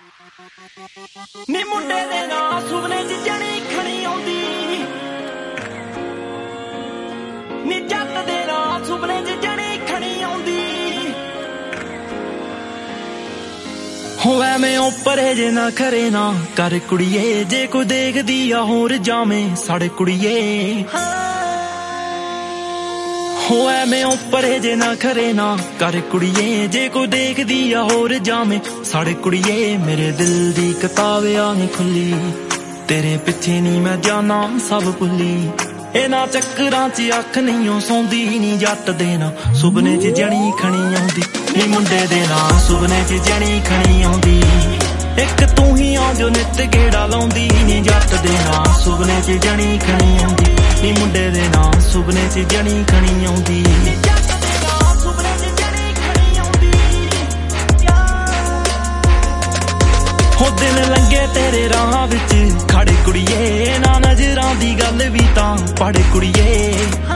ਨੀ ਮੁੰਡੇ ਦੇ ਨਾਂ ਸੁਪਨੇ 'ਚ ਜਣੀ ਖਣੀ ਆਉਂਦੀ, ਨੀ ਜੱਟ ਦੇ ਨਾਂ ਸੁਪਨੇ 'ਚ ਜਣੀ ਖਣੀ ਆਉਂਦੀ। ਹੋ ਐਵੇਂ ਉੱਪਰੇ ਜੇ ਨਾ ਖਰੇ ਨਾ ਕਰ ਕੁੜੀਏ, ਜੇ ਕੋਈ ਦੇਖਦੀ ਆ ਹੋਰ ਜਾਵੇਂ ਸਾਡੇ ਕੁੜੀਏ। ਹੋ ਐਵੇਂ ਉੱਪਰੇ ਜੇ ਨਾ ਖਰੇ ਨਾ ਕਰ ਕੁੜੀਏ, ਜੇ ਕੋਈ ਦੇਖਦੀ ਆ ਹੋਰ ਜਾਵੇਂ ਸਾਡੇ ਕੁੜੀਏ। ਮੇਰੇ ਦਿਲ ਦੀ ਕਿਤਾਬ ਆ ਨੀ ਖੁੱਲੀ, ਤੇਰੇ ਪਿੱਛੇ ਨੀ ਮੈਂ ਜਾਣਾ ਸਭ ਭੁੱਲੀ। ਇਹਨਾਂ ਚੱਕਰਾਂ 'ਚ ਅੱਖ ਨਹੀਂ ਸੌਂਦੀ, ਨੀ ਜੱਟ ਦੇ ਨਾ ਸੁਪਨੇ 'ਚ ਜਣੀ ਖਣੀ ਆਉਂਦੀ। ਨੀ ਮੁੰਡੇ ਦੇ ਨਾ ਸੁਪਨੇ 'ਚ ਜਣੀ ਖਣੀ ਆਉਂਦੀ, ਇੱਕ ਤੂੰ ਹੀ ਆ ਜੋ ਨਿੱਤ ਗੇੜਾ ਲਾਉਂਦੀ। ਨੀ ਜੱਟ ਦੇ ਨਾ ਸੁਪਨੇ ਚ ਜਣੀ ਖਣੀ ਆਉਂਦੀ, ਨੀ ਮੁੰਡੇ ਦੇ ਨਾ ਸੁਪਨੇ 'ਚ ਜਣੀ ਖਣੀ ਆਉਂਦੀ। ਹੋ ਦਿਨ ਲੰਘੇ ਤੇਰੇ ਰਾਹਾਂ ਵਿੱਚ ਖੜੇ ਕੁੜੀਏ, ਨਾ ਨਜ਼ਰਾਂ ਦੀ ਗੱਲ ਵੀ ਤਾਂ ਪੜ ਕੁੜੀਏ।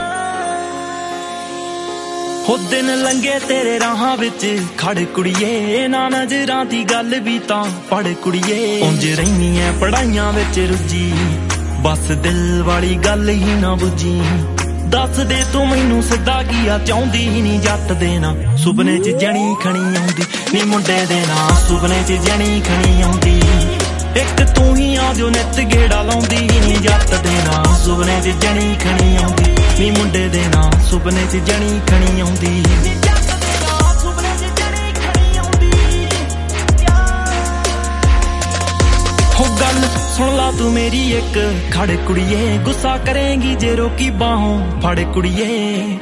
ਹੋ ਦਿਨ ਲੰਘੇ ਤੇਰੇ ਰਾਹਾਂ ਵਿੱਚ ਖੜੇ ਕੁੜੀਏ, ਨਾ ਨਜ਼ਰਾਂ ਦੀ ਗੱਲ ਵੀ ਤਾਂ ਪੜ ਕੁੜੀਏ। ਉਂਝ ਰਹਿਨੀ ਐ ਪੜਾਈਆਂ ਵਿੱਚ ਰੁੱਝੀ, ਬਸ ਦਿਲ ਵਾਲੀ ਗੱਲ ਹੀ ਨਾ ਬੁੱਝੀ। ਦੱਸ ਦੇ ਤੂੰ ਮੈਨੂੰ ਸਿੱਧਾ ਕੀ ਆ ਚਾਹੁੰਦੀ, ਨੀ ਜੱਟ ਦੇ ਨਾ ਸੁਪਨੇ 'ਚ ਜਣੀ ਖਣੀ ਆਉਂਦੀ। ਨੀ ਮੁੰਡੇ ਦੇ ਨਾ ਸੁਪਨੇ 'ਚ ਜਣੀ ਖਣੀ ਆਉਂਦੀ, ਇੱਕ ਤੂੰ ਹੀ ਆ ਜੋ ਨਿੱਤ ਗੇੜਾ ਲਾਉਂਦੀ। ਨੀ ਜੱਟ ਦੇ ਨਾ ਸੁਪਨੇ 'ਚ ਜਣੀ ਖਣੀ ਆਉਂਦੀ, ਨੀ ਮੁੰਡੇ ਦੇ ਨਾ ਸੁਪਨੇ 'ਚ ਜਣੀ ਖਣੀ ਆਉਂਦੀ। ਹੋ ਗੱਲ ਸੁਣ ਲਾ ਤੂੰ ਮੇਰੀ ਇੱਕ ਖੜ ਕੁੜੀਏ, ਗੁੱਸਾ ਕਰੇਂਗੀ ਜੇ ਰੋਕੀ ਬਾਹੋਂ ਫੜ ਕੁੜੀਏ।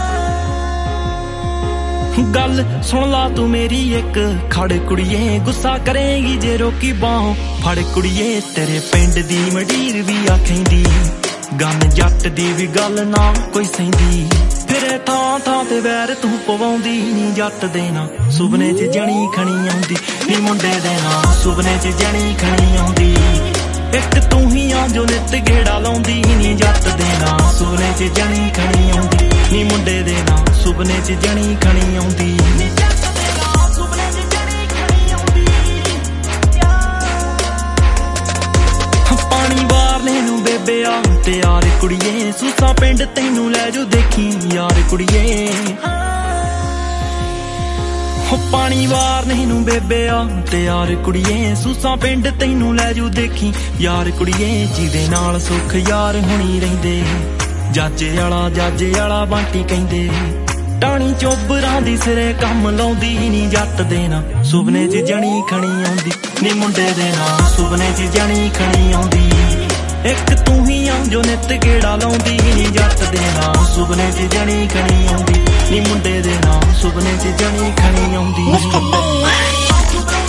ਗੱਲ ਸੁਣ ਲਾ ਤੂੰ ਮੇਰੀ ਇੱਕ ਖੜ ਕੁੜੀਏ, ਗੁੱਸਾ ਕਰੇਂਗੀ ਜੇ ਰੋਕੀ ਬਾਹੋਂ ਫੜ ਕੁੜੀਏ। ਤੇਰੇ ਪਿੰਡ ਦੀ ਮਡੀਰ ਵੀ ਆਖੇਂਦੀ, ਗੰਨ ਜੱਟ ਦੀ ਵੀ ਗੱਲ ਨਾ ਕੋਈ ਸਹਿੰਦੀ। ਫਿਰੇ ਥਾਂ ਥਾਂ ਤੇ ਵੈਰ ਤੂੰ ਪਵਾਉਂਦੀ, ਨੀ ਜੱਟ ਦੇ ਨਾ ਸੁਪਨੇ 'ਚ ਜਣੀ ਖਣੀ ਆਉਂਦੀ। ਨੀ ਮੁੰਡੇ ਦੇ ਨਾ ਸੁਪਨੇ 'ਚ ਜਣੀ ਖਣੀ ਆਉਂਦੀ, ਇੱਕ ਤੂੰ ਹੀ ਆ ਜੋ ਨਿੱਤ ਗੇੜਾ ਲਾਉਂਦੀ। ਨੀ ਜੱਟ ਦੇ ਨਾ ਸੁਪਨੇ 'ਚ ਜਣੀ ਖਣੀ ਆਉਂਦੀ, ਨੀ ਮੁੰਡੇ ਦੇ ਨਾ ਸੁਪਨੇ 'ਚ ਜਣੀ ਖਣੀ ਆਉਂਦੀ। ਪਾਣੀ ਵਾਰਨੇ ਨੂੰ ਬੇਬੇ ਆ ਤਿਆਰ ਕੁੜੀਏ, ਸੂਸਾਂ ਪਿੰਡ ਤੈਨੂੰ ਲੈ ਜੂ ਦੇਖੀ ਯਾਰ ਕੁੜੀਏ। ਪਾਣੀ ਵਾਰਨੇ ਨੂੰ ਬੇਬੇ ਆ ਤਿਆਰ ਕੁੜੀਏ, ਸੂਸਾਂ ਪਿੰਡ ਤੈਨੂੰ ਲੈ ਜੂ ਦੇਖੀ ਯਾਰ ਕੁੜੀਏ। ਜਿਹਦੇ ਨਾਲ ਸੁੱਖ ਯਾਰ ਹੁਣੀ ਰਹਿੰਦੇ, ਜਾਜੇ ਵਾਲਾ ਬਾਂਟੀ ਕਹਿੰਦੇ। ਟਾਣੀ ਚੋਬਰਾਂ ਦੀ ਸਿਰੇ ਕੰਮ ਲਾਉਂਦੀ, ਨੀ ਜੱਟ ਦੇ ਨਾ ਸੁਪਨੇ 'ਚ ਜਣੀ ਖਣੀ ਆਉਂਦੀ। ਨੀ ਮੁੰਡੇ ਦੇ ਨਾ ਸੁਪਨੇ 'ਚ ਜਣੀ ਖਣੀ ਆਉਂਦੀ, ਇੱਕ ਤੂੰ ਹੀ ਆ ਜੋ ਨਿੱਤ ਗੇੜਾ ਲਾਉਂਦੀ। ਨੀ ਜੱਟ ਦੇ ਨਾ ਸੁਪਨੇ 'ਚ ਜਣੀ ਖਣੀ ਆਉਂਦੀ, ਨੀ ਮੁੰਡੇ ਦੇ ਨਾ ਸੁਪਨੇ 'ਚ ਜਣੀ ਖਣੀ ਆਉਂਦੀ।